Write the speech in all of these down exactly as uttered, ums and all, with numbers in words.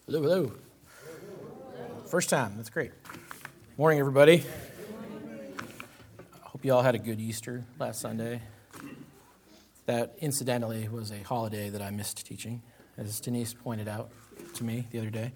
Hello, hello. First time, that's great. Morning, everybody. I hope you all had a good Easter last Sunday. That, incidentally, was a holiday that I missed teaching, as Denise pointed out to me the other day.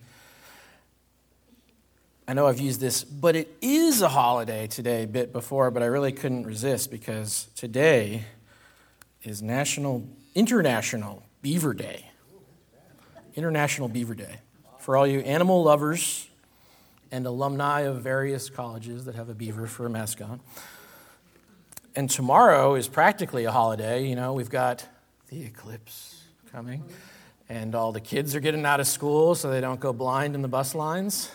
I know I've used this, but it is a holiday today a bit before, but I really couldn't resist because today is National, International Beaver Day. International Beaver Day. For all you animal lovers and alumni of various colleges that have a beaver for a mascot. And tomorrow is practically a holiday. You know, we've got the eclipse coming, and all the kids are getting out of school so they don't go blind in the bus lines.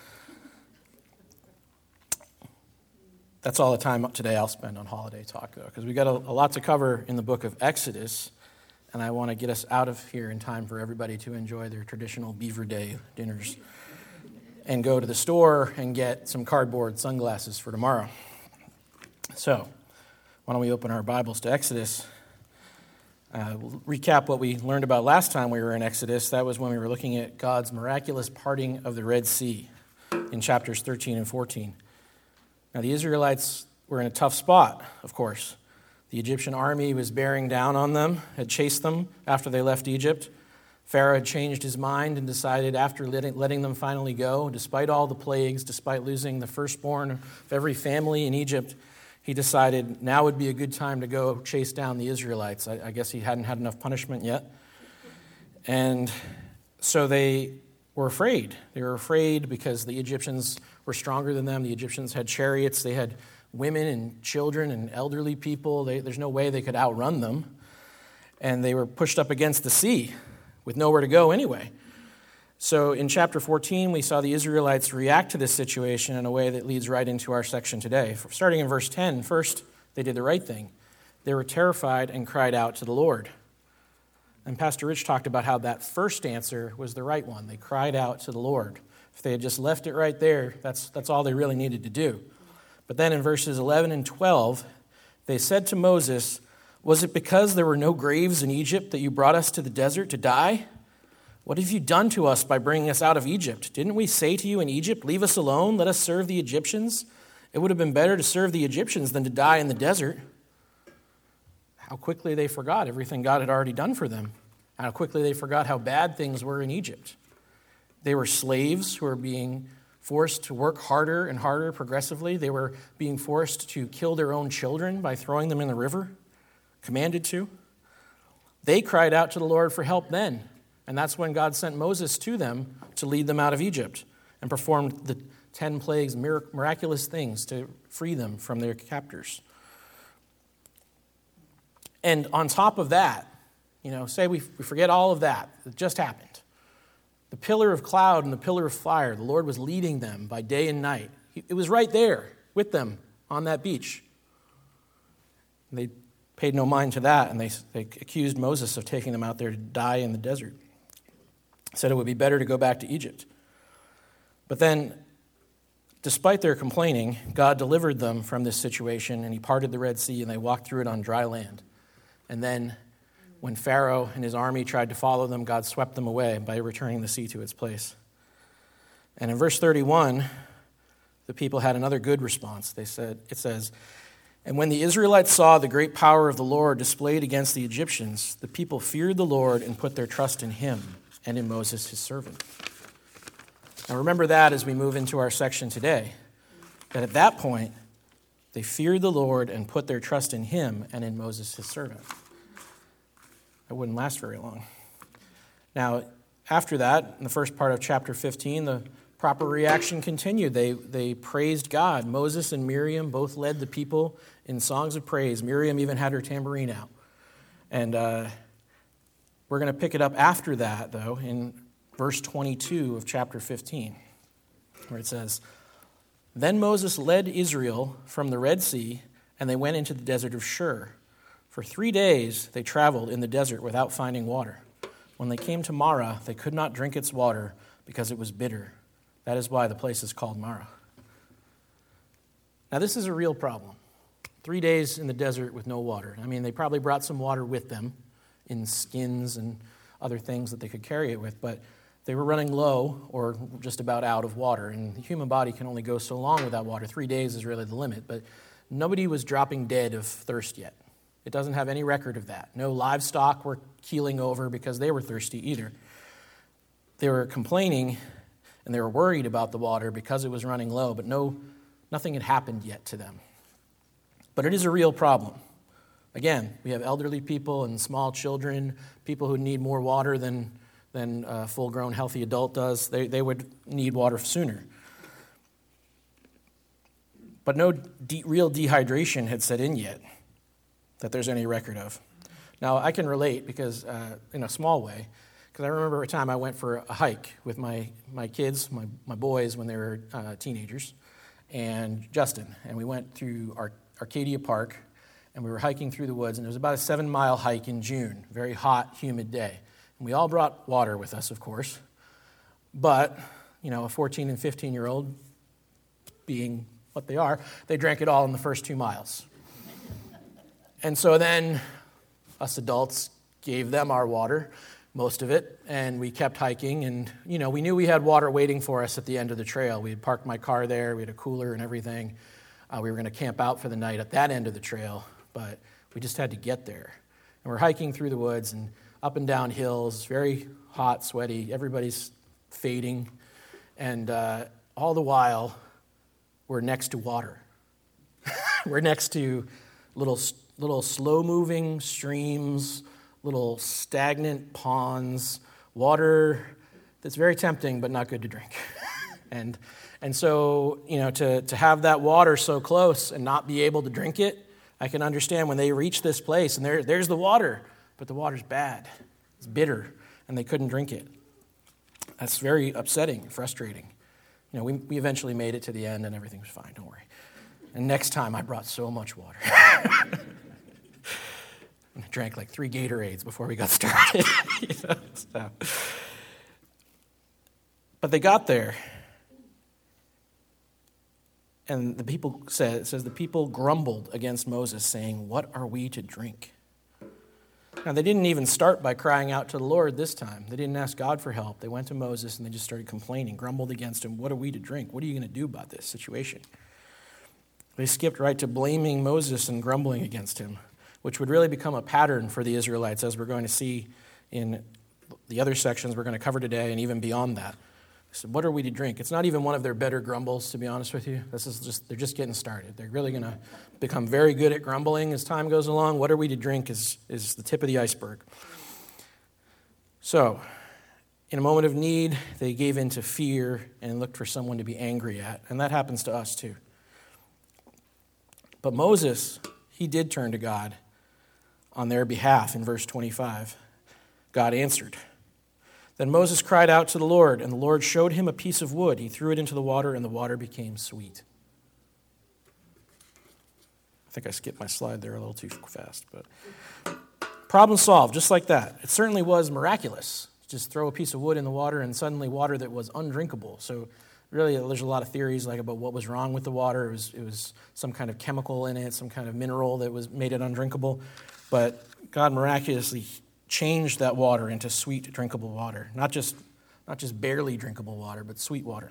That's all the time today I'll spend on holiday talk, though, because we've got a, a lot to cover in the book of Exodus, and I want to get us out of here in time for everybody to enjoy their traditional Beaver Day dinners and go to the store and get some cardboard sunglasses for tomorrow. So, why don't we open our Bibles to Exodus? Uh, we'll recap what we learned about last time we were in Exodus. That was when we were looking at God's miraculous parting of the Red Sea in chapters thirteen and fourteen. Now, the Israelites were in a tough spot, of course. The Egyptian army was bearing down on them, had chased them after they left Egypt. Pharaoh had changed his mind and decided after letting, letting them finally go, despite all the plagues, despite losing the firstborn of every family in Egypt, he decided now would be a good time to go chase down the Israelites. I, I guess he hadn't had enough punishment yet. And so they were afraid. They were afraid because the Egyptians were stronger than them. The Egyptians had chariots. They had women and children and elderly people. They, there's no way they could outrun them. And they were pushed up against the sea with nowhere to go anyway. So in chapter fourteen, we saw the Israelites react to this situation in a way that leads right into our section today. Starting in verse ten, first, they did the right thing. They were terrified and cried out to the Lord. And Pastor Rich talked about how that first answer was the right one. They cried out to the Lord. If they had just left it right there, that's, that's all they really needed to do. But then in verses eleven and twelve, they said to Moses, "Was it because there were no graves in Egypt that you brought us to the desert to die? What have you done to us by bringing us out of Egypt? Didn't we say to you in Egypt, 'Leave us alone, let us serve the Egyptians'? It would have been better to serve the Egyptians than to die in the desert." How quickly they forgot everything God had already done for them. How quickly they forgot how bad things were in Egypt. They were slaves who were being forced to work harder and harder progressively. They were being forced to kill their own children by throwing them in the river, commanded to. They cried out to the Lord for help then, and that's when God sent Moses to them to lead them out of Egypt and performed the ten plagues, miraculous things to free them from their captors. And on top of that, you know, say we, we forget all of that that just happened. The pillar of cloud and the pillar of fire, the Lord was leading them by day and night. It was right there with them on that beach. And they paid no mind to that, and they, they accused Moses of taking them out there to die in the desert. Said it would be better to go back to Egypt. But then, despite their complaining, God delivered them from this situation, and he parted the Red Sea, and they walked through it on dry land. And then, when Pharaoh and his army tried to follow them, God swept them away by returning the sea to its place. And in verse thirty-one, the people had another good response. They said, it says, "And when the Israelites saw the great power of the Lord displayed against the Egyptians, the people feared the Lord and put their trust in him and in Moses his servant." Now remember that as we move into our section today, that at that point, they feared the Lord and put their trust in him and in Moses his servant. That wouldn't last very long. Now, after that, in the first part of chapter fifteen, the proper reaction continued. They, they praised God. Moses and Miriam both led the people in songs of praise. Miriam even had her tambourine out. And uh, we're going to pick it up after that, though, in verse twenty-two of chapter fifteen, where it says, "Then Moses led Israel from the Red Sea, and they went into the desert of Shur. For three days they traveled in the desert without finding water. When they came to Marah, they could not drink its water because it was bitter. That is why the place is called Marah." Now, this is a real problem. Three days in the desert with no water. I mean, they probably brought some water with them in skins and other things that they could carry it with, but they were running low or just about out of water, and the human body can only go so long without water. Three days is really the limit, but nobody was dropping dead of thirst yet. It doesn't have any record of that. No livestock were keeling over because they were thirsty either. They were complaining and they were worried about the water because it was running low, but no, nothing had happened yet to them. But it is a real problem. Again, we have elderly people and small children, people who need more water than, than a full-grown healthy adult does. They, they would need water sooner. But no de- real dehydration had set in yet that there's any record of. Now, I can relate because, uh, in a small way, because I remember a time I went for a hike with my, my kids, my, my boys when they were uh, teenagers, and Justin, and we went through Ar- Arcadia Park, and we were hiking through the woods, and it was about a seven-mile hike in June, very hot, humid day. And we all brought water with us, of course, but, you know, a fourteen and fifteen-year-old, being what they are, they drank it all in the first two miles. And so then us adults gave them our water, most of it, and we kept hiking, and, you know, we knew we had water waiting for us at the end of the trail. We had parked my car there, we had a cooler and everything. Uh, we were going to camp out for the night at that end of the trail, but we just had to get there. And we're hiking through the woods and up and down hills, very hot, sweaty, everybody's fading, and uh, all the while, we're next to water. We're next to little little slow-moving streams, little stagnant ponds, water that's very tempting but not good to drink. and and so, you know, to, to have that water so close and not be able to drink it, I can understand when they reach this place and there there's the water, but the water's bad. It's bitter, and they couldn't drink it. That's very upsetting, frustrating. You know, we, we eventually made it to the end and everything was fine, don't worry. And next time I brought so much water. I drank like three Gatorades before we got started. you know, so. But they got there. And the people said, it says the people grumbled against Moses, saying, "What are we to drink?" Now, they didn't even start by crying out to the Lord this time. They didn't ask God for help. They went to Moses and they just started complaining, grumbled against him. What are we to drink? What are you going to do about this situation? They skipped right to blaming Moses and grumbling against him, which would really become a pattern for the Israelites, as we're going to see in the other sections we're going to cover today and even beyond that. They said, what are we to drink? It's not even one of their better grumbles, to be honest with you. This is just they're just getting started. They're really going to become very good at grumbling as time goes along. What are we to drink is, is the tip of the iceberg. So, in a moment of need, they gave in to fear and looked for someone to be angry at. And that happens to us too. But Moses, he did turn to God on their behalf in verse twenty-five. God answered. Then Moses cried out to the Lord, and the Lord showed him a piece of wood. He threw it into the water, and the water became sweet. I think I skipped my slide there a little too fast, but problem solved, just like that. It certainly was miraculous. Just throw a piece of wood in the water, and suddenly water that was undrinkable. So really, there's a lot of theories like about what was wrong with the water. It was, it was some kind of chemical in it, some kind of mineral that was made it undrinkable. But God miraculously changed that water into sweet, drinkable water. Not just, not just barely drinkable water, but sweet water.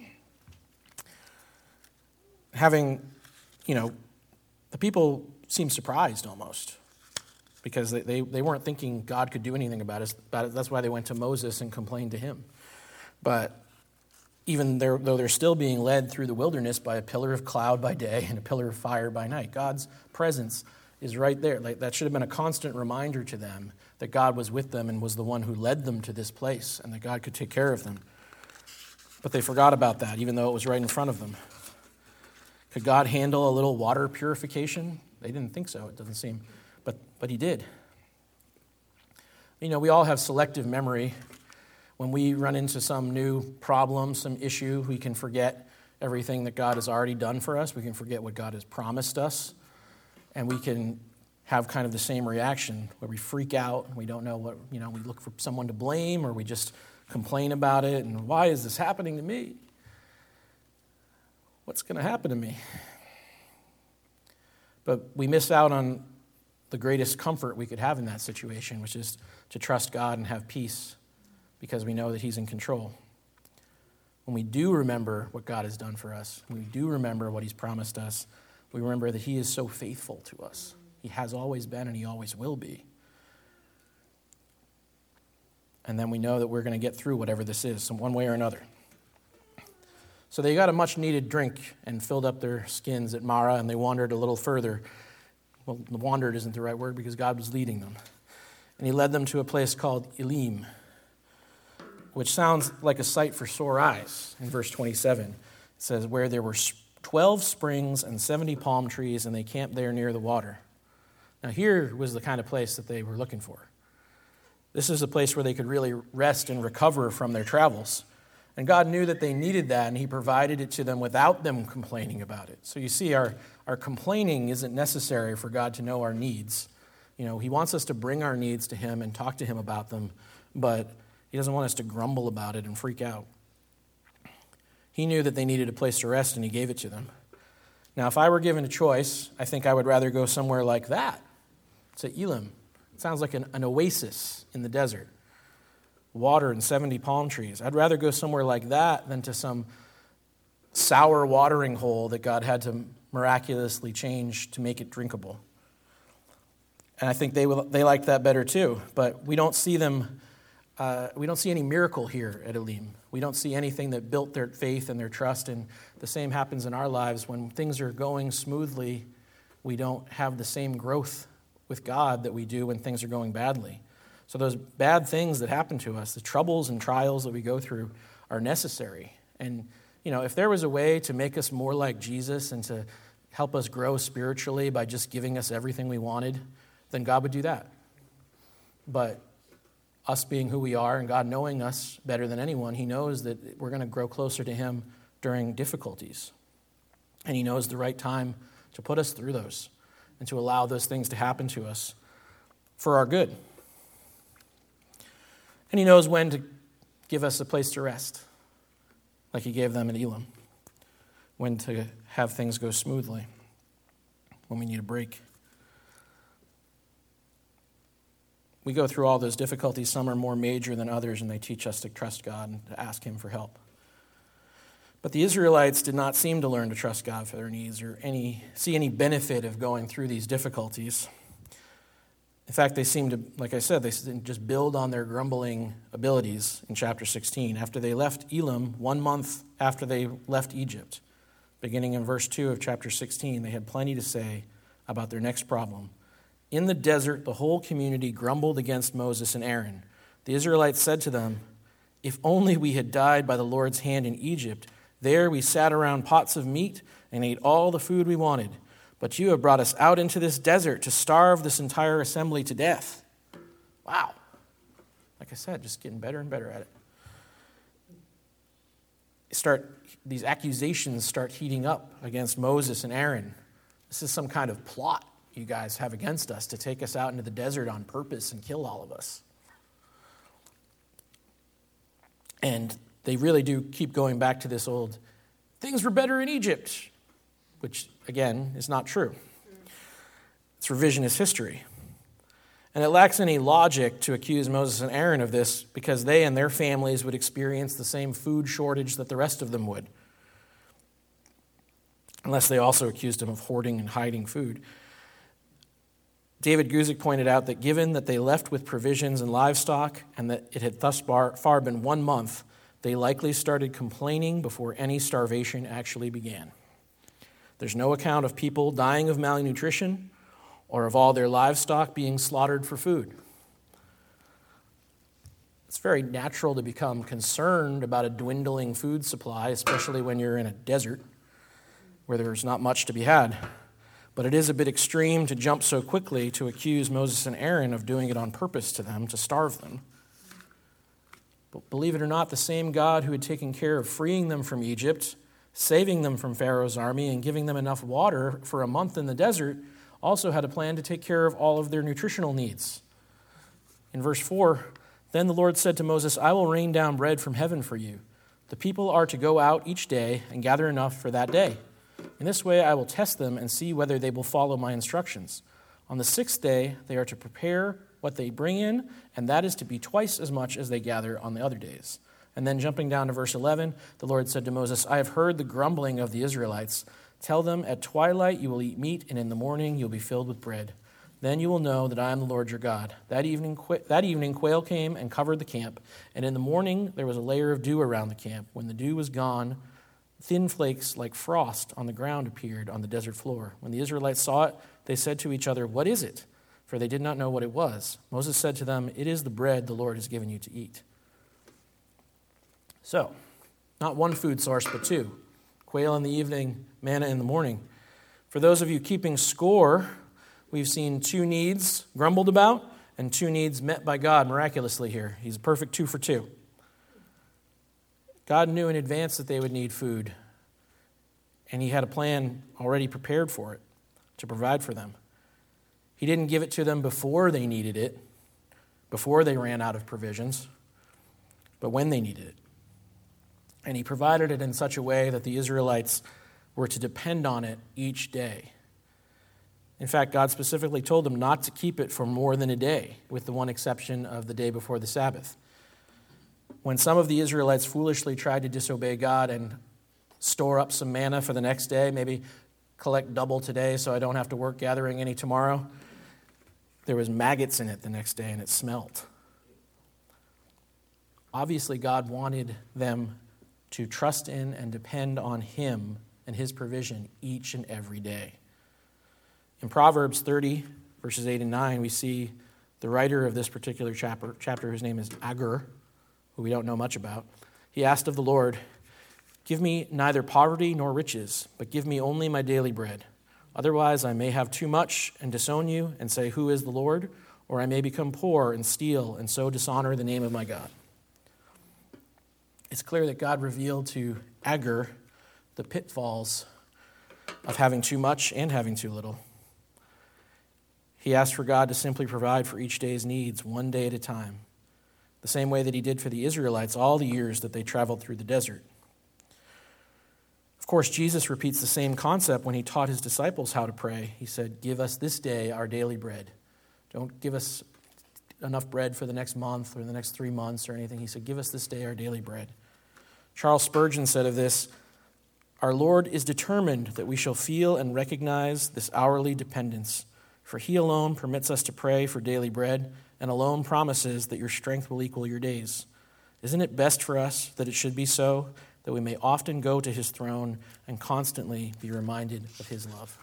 Having, you know, the people seemed surprised almost because they, they, they weren't thinking God could do anything about it. That's why they went to Moses and complained to him. But even there, though they're still being led through the wilderness by a pillar of cloud by day and a pillar of fire by night, God's presence is right there. Like, that should have been a constant reminder to them that God was with them and was the one who led them to this place and that God could take care of them. But they forgot about that, even though it was right in front of them. Could God handle a little water purification? They didn't think so, it doesn't seem. But, but he did. You know, we all have selective memory. When we run into some new problem, some issue, we can forget everything that God has already done for us. We can forget what God has promised us. And we can have kind of the same reaction where we freak out and we don't know what, you know, we look for someone to blame or we just complain about it. And why is this happening to me? What's going to happen to me? But we miss out on the greatest comfort we could have in that situation, which is to trust God and have peace because we know that he's in control. when we do remember what God has done for us, when we do remember what he's promised us, we remember that he is so faithful to us. He has always been and he always will be. And then we know that we're going to get through whatever this is, some one way or another. So they got a much-needed drink and filled up their skins at Marah, and they wandered a little further. Well, wandered isn't the right word because God was leading them. And he led them to a place called Elim, which sounds like a sight for sore eyes. In verse twenty-seven, it says, where there were twelve springs and seventy palm trees, and they camped there near the water. Now here was the kind of place that they were looking for. This is a place where they could really rest and recover from their travels. And God knew that they needed that, and he provided it to them without them complaining about it. So you see, our, our complaining isn't necessary for God to know our needs. You know, he wants us to bring our needs to him and talk to him about them, but he doesn't want us to grumble about it and freak out. He knew that they needed a place to rest, and he gave it to them. Now, if I were given a choice, I think I would rather go somewhere like that. It's at Elim. It sounds like an, an oasis in the desert. Water and seventy palm trees. I'd rather go somewhere like that than to some sour watering hole that God had to miraculously change to make it drinkable. And I think they will, they liked that better too. But we don't see them. Uh, we don't see any miracle here at Elim. We don't see anything that built their faith and their trust. And the same happens in our lives. When things are going smoothly, we don't have the same growth with God that we do when things are going badly. So those bad things that happen to us, the troubles and trials that we go through, are necessary. And, you know, if there was a way to make us more like Jesus and to help us grow spiritually by just giving us everything we wanted, then God would do that. But us being who we are and God knowing us better than anyone, he knows that we're going to grow closer to him during difficulties. And he knows the right time to put us through those and to allow those things to happen to us for our good. And he knows when to give us a place to rest, like he gave them at Elim, when to have things go smoothly, when we need a break. We go through all those difficulties. Some are more major than others, and they teach us to trust God and to ask him for help. But the Israelites did not seem to learn to trust God for their needs or any see any benefit of going through these difficulties. In fact, they seemed to, like I said, they just build on their grumbling abilities in chapter sixteen. After they left Elim, one month after they left Egypt, beginning in verse two of chapter sixteen, they had plenty to say about their next problem. In the desert, the whole community grumbled against Moses and Aaron. The Israelites said to them, if only we had died by the Lord's hand in Egypt. There we sat around pots of meat and ate all the food we wanted. But you have brought us out into this desert to starve this entire assembly to death. Wow. Like I said, just getting better and better at it. Start, these accusations start heating up against Moses and Aaron. This is some kind of plot you guys have against us to take us out into the desert on purpose and kill all of us. And they really do keep going back to this old, things were better in Egypt, which, again, is not true. It's revisionist history. And it lacks any logic to accuse Moses and Aaron of this because they and their families would experience the same food shortage that the rest of them would, unless they also accused them of hoarding and hiding food. David Guzik pointed out that given that they left with provisions and livestock and that it had thus far been one month, they likely started complaining before any starvation actually began. There's no account of people dying of malnutrition or of all their livestock being slaughtered for food. It's very natural to become concerned about a dwindling food supply, especially when you're in a desert where there's not much to be had. But it is a bit extreme to jump so quickly to accuse Moses and Aaron of doing it on purpose to them, to starve them. But believe it or not, the same God who had taken care of freeing them from Egypt, saving them from Pharaoh's army, and giving them enough water for a month in the desert, also had a plan to take care of all of their nutritional needs. In verse four, then the Lord said to Moses, I will rain down bread from heaven for you. The people are to go out each day and gather enough for that day. In this way I will test them and see whether they will follow my instructions. On the sixth day they are to prepare what they bring in, and that is to be twice as much as they gather on the other days. And then jumping down to verse eleven, the Lord said to Moses, I have heard the grumbling of the Israelites. Tell them, at twilight you will eat meat, and in the morning you will be filled with bread. Then you will know that I am the Lord your God. That evening, that evening quail came and covered the camp, and in the morning there was a layer of dew around the camp. When the dew was gone, thin flakes like frost on the ground appeared on the desert floor. When the Israelites saw it, they said to each other, What is it? For they did not know what it was. Moses said to them, It is the bread the Lord has given you to eat. So, not one food source, but two. Quail in the evening, manna in the morning. For those of you keeping score, we've seen two needs grumbled about and two needs met by God miraculously here. He's a perfect two for two. God knew in advance that they would need food, and he had a plan already prepared for it to provide for them. He didn't give it to them before they needed it, before they ran out of provisions, but when they needed it. And he provided it in such a way that the Israelites were to depend on it each day. In fact, God specifically told them not to keep it for more than a day, with the one exception of the day before the Sabbath. When some of the Israelites foolishly tried to disobey God and store up some manna for the next day, maybe collect double today so I don't have to work gathering any tomorrow, there was maggots in it the next day and it smelt. Obviously, God wanted them to trust in and depend on him and his provision each and every day. In Proverbs thirty, verses eight and nine, we see the writer of this particular chapter, chapter whose name is Agur, who we don't know much about. He asked of the Lord, Give me neither poverty nor riches, but give me only my daily bread. Otherwise I may have too much and disown you and say, Who is the Lord? Or I may become poor and steal and so dishonor the name of my God. It's clear that God revealed to Agur the pitfalls of having too much and having too little. He asked for God to simply provide for each day's needs, one day at a time, the same way that he did for the Israelites all the years that they traveled through the desert. Of course, Jesus repeats the same concept when he taught his disciples how to pray. He said, Give us this day our daily bread. Don't give us enough bread for the next month or the next three months or anything. He said, Give us this day our daily bread. Charles Spurgeon said of this, Our Lord is determined that we shall feel and recognize this hourly dependence, for he alone permits us to pray for daily bread and alone promises that your strength will equal your days. Isn't it best for us that it should be so, that we may often go to his throne and constantly be reminded of his love?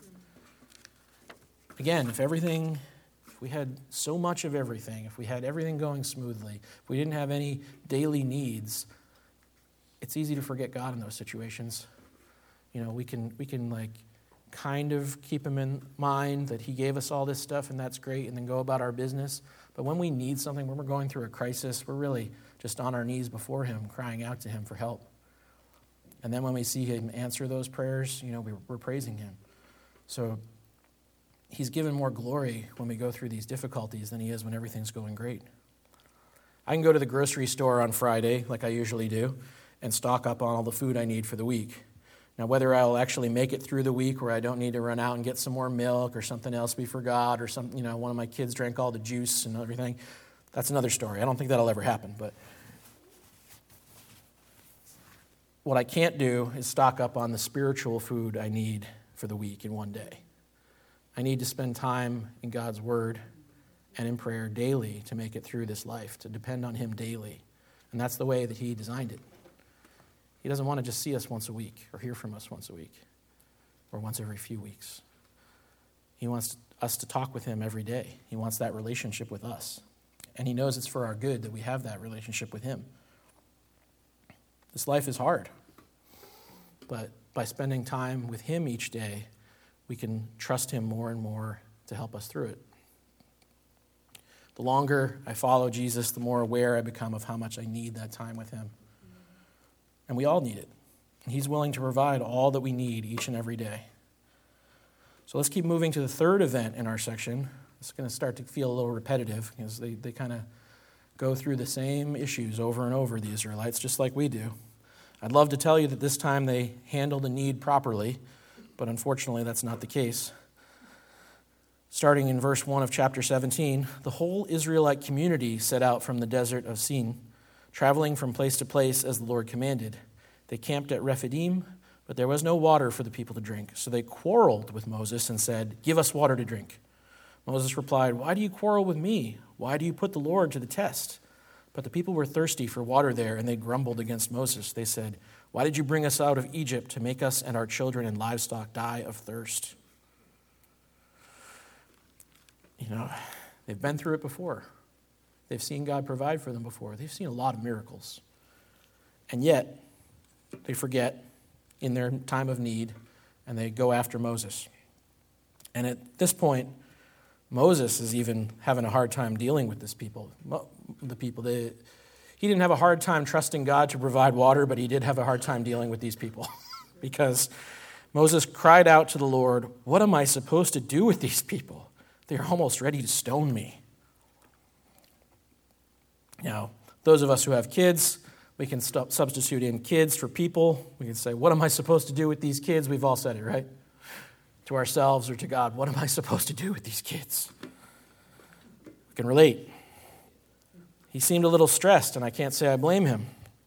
Again, if everything, if we had so much of everything, if we had everything going smoothly, if we didn't have any daily needs, it's easy to forget God in those situations. You know, we can we can like kind of keep him in mind that he gave us all this stuff and that's great, and then go about our business. But when we need something, when we're going through a crisis, we're really just on our knees before him, crying out to him for help. And then when we see him answer those prayers, you know, we're, we're praising him. So he's given more glory when we go through these difficulties than he is when everything's going great. I can go to the grocery store on Friday, like I usually do, and stock up on all the food I need for the week. Now, whether I'll actually make it through the week where I don't need to run out and get some more milk or something else we forgot or some, you know, one of my kids drank all the juice and everything, that's another story. I don't think that'll ever happen. But what I can't do is stock up on the spiritual food I need for the week in one day. I need to spend time in God's word and in prayer daily to make it through this life, to depend on him daily. And that's the way that he designed it. He doesn't want to just see us once a week or hear from us once a week or once every few weeks. He wants us to talk with him every day. He wants that relationship with us. And he knows it's for our good that we have that relationship with him. This life is hard. But by spending time with him each day, we can trust him more and more to help us through it. The longer I follow Jesus, the more aware I become of how much I need that time with him. And we all need it. He's willing to provide all that we need each and every day. So let's keep moving to the third event in our section. It's going to start to feel a little repetitive because they, they kind of go through the same issues over and over, the Israelites, just like we do. I'd love to tell you that this time they handled the need properly, but unfortunately that's not the case. Starting in verse one of chapter seventeen, the whole Israelite community set out from the desert of Sin traveling from place to place as the Lord commanded. They camped at Rephidim, but there was no water for the people to drink. So they quarreled with Moses and said, "Give us water to drink." Moses replied, "Why do you quarrel with me? Why do you put the Lord to the test?" But the people were thirsty for water there, and they grumbled against Moses. They said, "Why did you bring us out of Egypt to make us and our children and livestock die of thirst?" You know, they've been through it before. They've seen God provide for them before. They've seen a lot of miracles. And yet, they forget in their time of need, and they go after Moses. And at this point, Moses is even having a hard time dealing with this people. The people, they, he didn't have a hard time trusting God to provide water, but he did have a hard time dealing with these people. Because Moses cried out to the Lord, "What am I supposed to do with these people? They're almost ready to stone me." Now, those of us who have kids, we can stop, substitute in kids for people. We can say, "What am I supposed to do with these kids?" We've all said it, right? To ourselves or to God, "What am I supposed to do with these kids?" We can relate. He seemed a little stressed, and I can't say I blame him.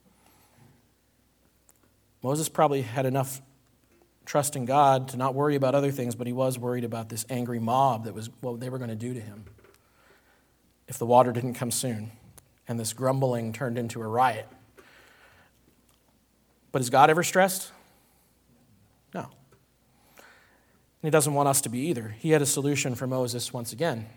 Moses probably had enough trust in God to not worry about other things, but he was worried about this angry mob that was what they were going to do to him if the water didn't come soon, and this grumbling turned into a riot. But is God ever stressed? No. And he doesn't want us to be either. He had a solution for Moses once again.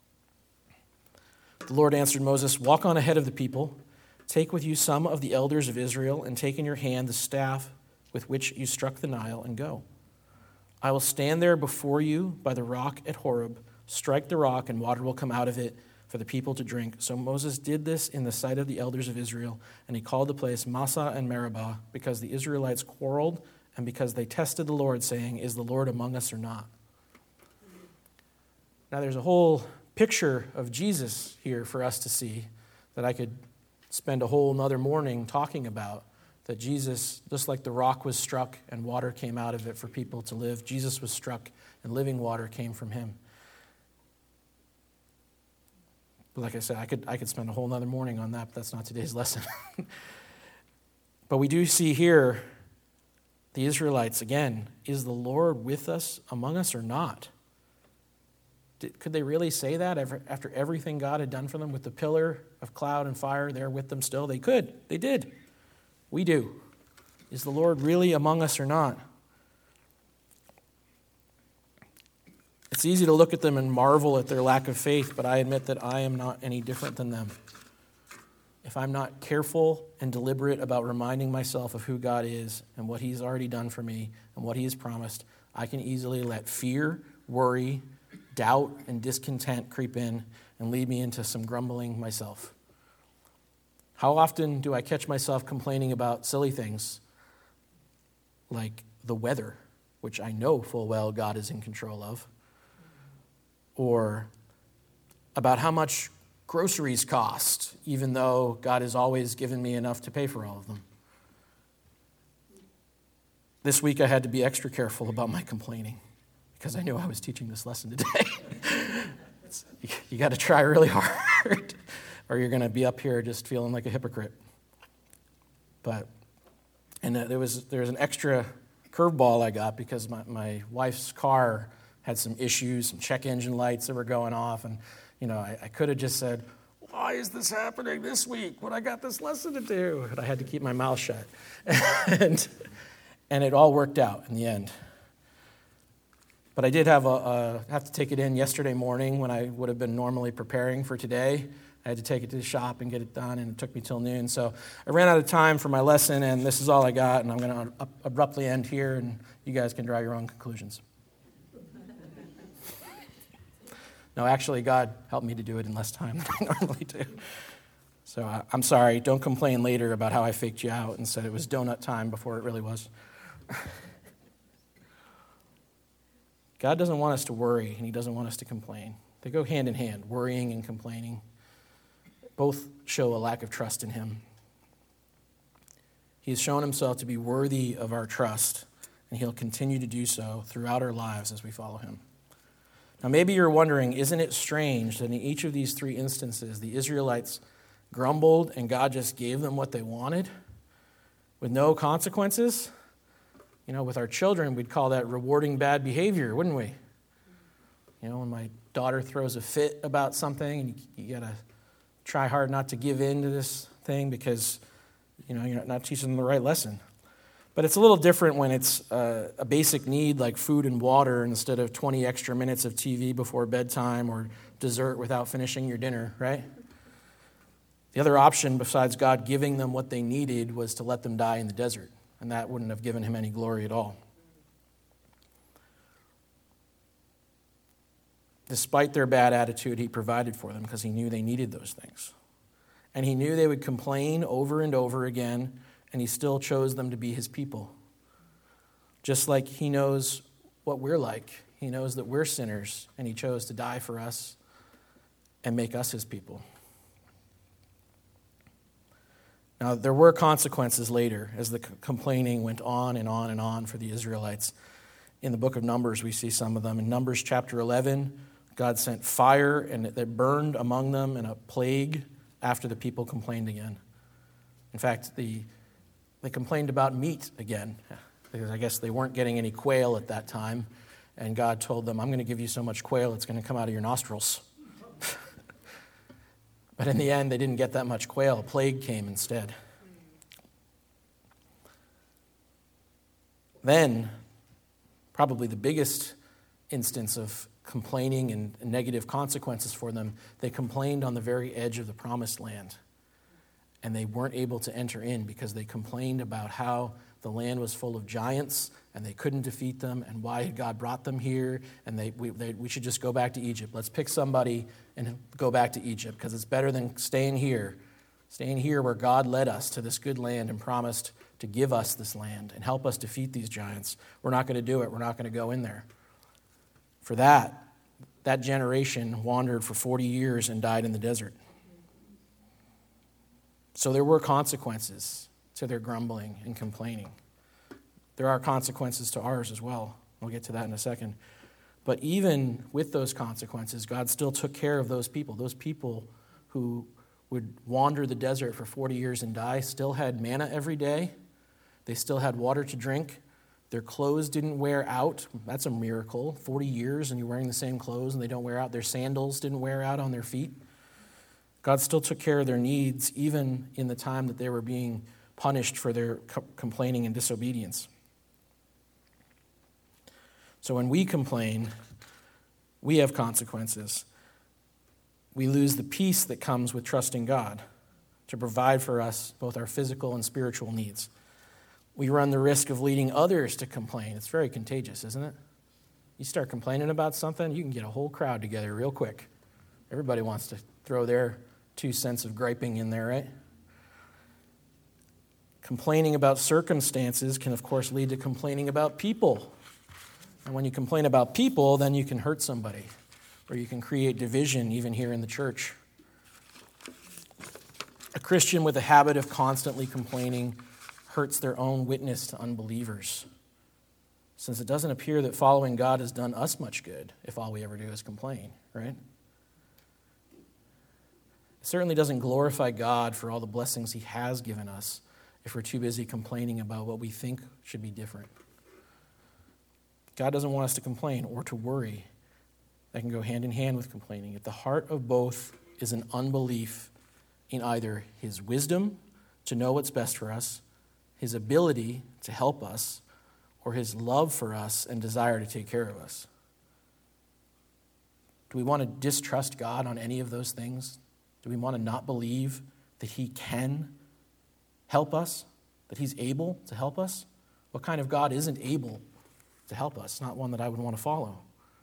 The Lord answered Moses, "Walk on ahead of the people. Take with you some of the elders of Israel, and take in your hand the staff with which you struck the Nile, and go. I will stand there before you by the rock at Horeb. Strike the rock, and water will come out of it for the people to drink." So Moses did this in the sight of the elders of Israel, and he called the place Massah and Meribah, because the Israelites quarreled and because they tested the Lord, saying, "Is the Lord among us or not?" Now there's a whole picture of Jesus here for us to see that I could spend a whole another morning talking about. That Jesus, just like the rock was struck and water came out of it for people to live, Jesus was struck and living water came from him. But like I said, I could I could spend a whole other morning on that, but that's not today's lesson. But we do see here the Israelites, again, is the Lord with us, among us, or not? Did, could they really say that after, after everything God had done for them with the pillar of cloud and fire there with them still? They could. They did. We do. Is the Lord really among us or not? It's easy to look at them and marvel at their lack of faith, but I admit that I am not any different than them. If I'm not careful and deliberate about reminding myself of who God is and what he's already done for me and what he has promised, I can easily let fear, worry, doubt, and discontent creep in and lead me into some grumbling myself. How often do I catch myself complaining about silly things like the weather, which I know full well God is in control of, or about how much groceries cost, even though God has always given me enough to pay for all of them? This week I had to be extra careful about my complaining because I knew I was teaching this lesson today. you you got to try really hard, or you're going to be up here just feeling like a hypocrite. But and uh, there was there was an extra curveball I got because my, my wife's car had some issues, some check engine lights that were going off, and you know I, I could have just said, "Why is this happening this week when I got this lesson to do?" But I had to keep my mouth shut, and and it all worked out in the end. But I did have a, a have to take it in yesterday morning when I would have been normally preparing for today. I had to take it to the shop and get it done, and it took me till noon. So I ran out of time for my lesson, and this is all I got, and I'm going to abruptly end here, and you guys can draw your own conclusions. No, actually, God helped me to do it in less time than I normally do. So I, I'm sorry. Don't complain later about how I faked you out and said it was donut time before it really was. God doesn't want us to worry, and he doesn't want us to complain. They go hand in hand, worrying and complaining. Both show a lack of trust in him. He has shown himself to be worthy of our trust, and he'll continue to do so throughout our lives as we follow him. Now, maybe you're wondering, isn't it strange that in each of these three instances, the Israelites grumbled and God just gave them what they wanted with no consequences. You know, with our children, we'd call that rewarding bad behavior, wouldn't we? You know, when my daughter throws a fit about something, and you, you got to try hard not to give in to this thing because, you know, you're not teaching them the right lesson. But it's a little different when it's uh, a basic need like food and water instead of twenty extra minutes of T V before bedtime or dessert without finishing your dinner, right? The other option besides God giving them what they needed was to let them die in the desert, and that wouldn't have given him any glory at all. Despite their bad attitude, he provided for them because he knew they needed those things. And he knew they would complain over and over again, and he still chose them to be his people. Just like he knows what we're like. He knows that we're sinners, and he chose to die for us and make us his people. Now, there were consequences later as the complaining went on and on and on for the Israelites. In the book of Numbers, we see some of them. In Numbers chapter eleven, God sent fire, and it burned among them, and a plague after the people complained again. In fact, the, they complained about meat again, because I guess they weren't getting any quail at that time, and God told them, I'm going to give you so much quail, it's going to come out of your nostrils. But in the end, they didn't get that much quail. A plague came instead. Then, probably the biggest instance of complaining and negative consequences for them, they complained on the very edge of the promised land. And they weren't able to enter in because they complained about how the land was full of giants and they couldn't defeat them, and why had God brought them here, and they we, they, we should just go back to Egypt. Let's pick somebody and go back to Egypt because it's better than staying here. Staying here where God led us to this good land and promised to give us this land and help us defeat these giants. We're not going to do it. We're not going to go in there. For that, that generation wandered for forty years and died in the desert. So there were consequences to their grumbling and complaining. There are consequences to ours as well. We'll get to that in a second. But even with those consequences, God still took care of those people. Those people who would wander the desert for forty years and die still had manna every day. They still had water to drink. Their clothes didn't wear out. That's a miracle. forty years and you're wearing the same clothes and they don't wear out. Their sandals didn't wear out on their feet. God still took care of their needs even in the time that they were being punished for their co- complaining and disobedience. So when we complain, we have consequences. We lose the peace that comes with trusting God to provide for us both our physical and spiritual needs. We run the risk of leading others to complain. It's very contagious, isn't it? You start complaining about something, you can get a whole crowd together real quick. Everybody wants to throw their two cents of griping in there, right? Complaining about circumstances can, of course, lead to complaining about people. And when you complain about people, then you can hurt somebody, or you can create division even here in the church. A Christian with a habit of constantly complaining hurts their own witness to unbelievers, since it doesn't appear that following God has done us much good if all we ever do is complain, right? It certainly doesn't glorify God for all the blessings he has given us if we're too busy complaining about what we think should be different. God doesn't want us to complain or to worry. That can go hand in hand with complaining. At the heart of both is an unbelief in either his wisdom to know what's best for us, his ability to help us, or his love for us and desire to take care of us. Do we want to distrust God on any of those things? Do we want to not believe that he can help us, that he's able to help us? What kind of God isn't able to help us? Not one that I would want to follow.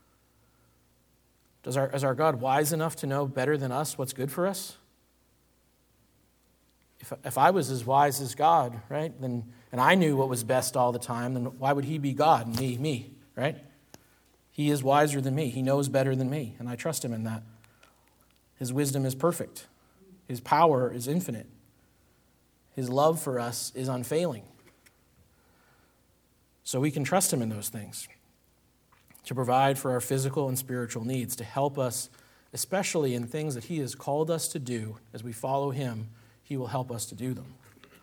Does our, is our God wise enough to know better than us what's good for us? If, if I was as wise as God, right, then, and I knew what was best all the time, then why would he be God and me, me, right? He is wiser than me. He knows better than me, and I trust him in that. His wisdom is perfect. His power is infinite. His love for us is unfailing. So we can trust him in those things, to provide for our physical and spiritual needs, to help us especially in things that he has called us to do. As we follow him, he will help us to do them.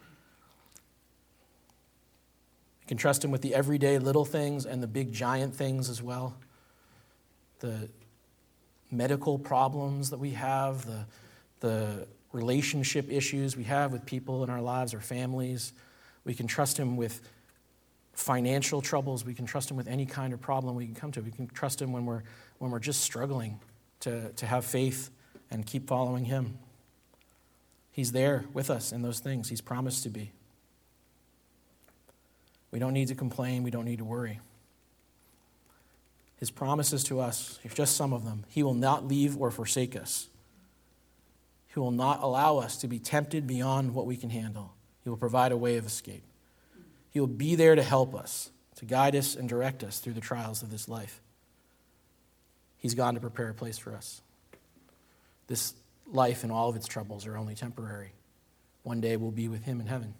We can trust him with the everyday little things and the big giant things as well. The medical problems that we have, the, the relationship issues we have with people in our lives or families. We can trust him with financial troubles. We can trust him with any kind of problem we can come to. We can trust him when we're when we're just struggling to, to have faith and keep following him. He's there with us in those things. He's promised to be. We don't need to complain. We don't need to worry. His promises to us, if just some of them, he will not leave or forsake us. He will not allow us to be tempted beyond what we can handle. He will provide a way of escape. He will be there to help us, to guide us and direct us through the trials of this life. He's gone to prepare a place for us. This life and all of its troubles are only temporary. One day we'll be with him in heaven.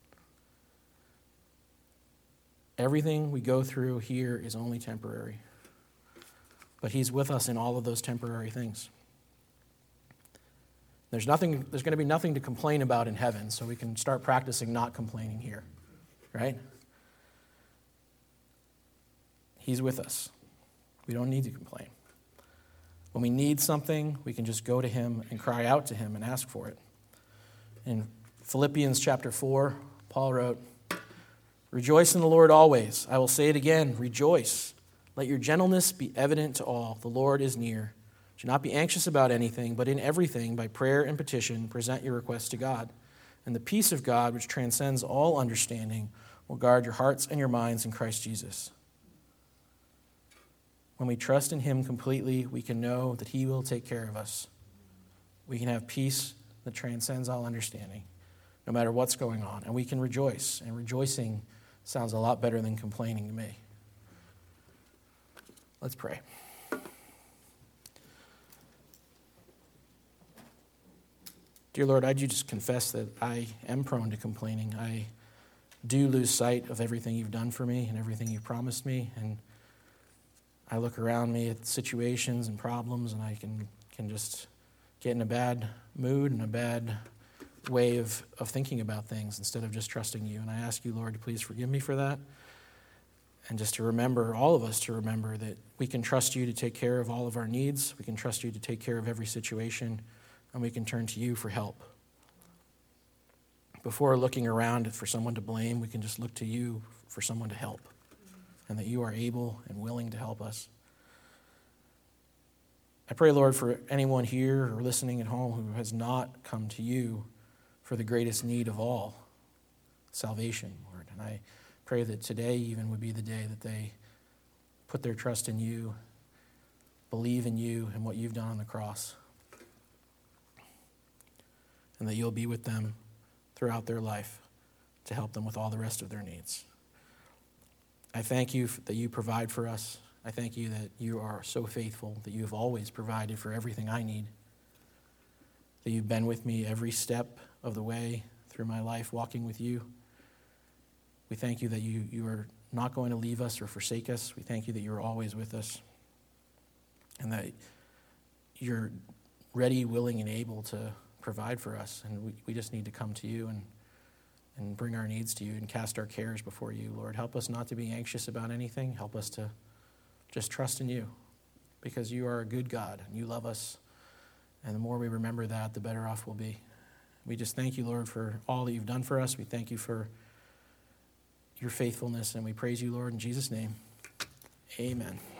Everything we go through here is only temporary. But he's with us in all of those temporary things. There's nothing. There's going to be nothing to complain about in heaven, so we can start practicing not complaining here, right? He's with us. We don't need to complain. When we need something, we can just go to him and cry out to him and ask for it. In Philippians chapter four, Paul wrote, "Rejoice in the Lord always. I will say it again, rejoice. Let your gentleness be evident to all. The Lord is near. Do not be anxious about anything, but in everything, by prayer and petition, present your requests to God. And the peace of God, which transcends all understanding, will guard your hearts and your minds in Christ Jesus." When we trust in him completely, we can know that he will take care of us. We can have peace that transcends all understanding, no matter what's going on. And we can rejoice. And rejoicing sounds a lot better than complaining to me. Let's pray. Dear Lord, I do just confess that I am prone to complaining. I do lose sight of everything you've done for me and everything you've promised me. And I look around me at situations and problems, and I can, can just get in a bad mood and a bad way of, of thinking about things instead of just trusting you. And I ask you, Lord, to please forgive me for that. And just to remember, all of us to remember, that we can trust you to take care of all of our needs. We can trust you to take care of every situation. And we can turn to you for help. Before looking around for someone to blame, we can just look to you for someone to help. And that you are able and willing to help us. I pray, Lord, for anyone here or listening at home who has not come to you for the greatest need of all, salvation, Lord. And I pray that today even would be the day that they put their trust in you, believe in you and what you've done on the cross, and that you'll be with them throughout their life to help them with all the rest of their needs. I thank you that you provide for us. I thank you that you are so faithful, that you have always provided for everything I need, that you've been with me every step of the way through my life, walking with you. We thank you that you, you are not going to leave us or forsake us. We thank you that you are always with us, and that you're ready, willing, and able to provide for us. And we, we just need to come to you and and bring our needs to you and cast our cares before you, Lord. Help us not to be anxious about anything. Help us to just trust in you, because you are a good God and you love us. And the more we remember that, the better off we'll be. We just thank you, Lord, for all that you've done for us. We thank you for your faithfulness, and we praise you, Lord, in Jesus' name. Amen.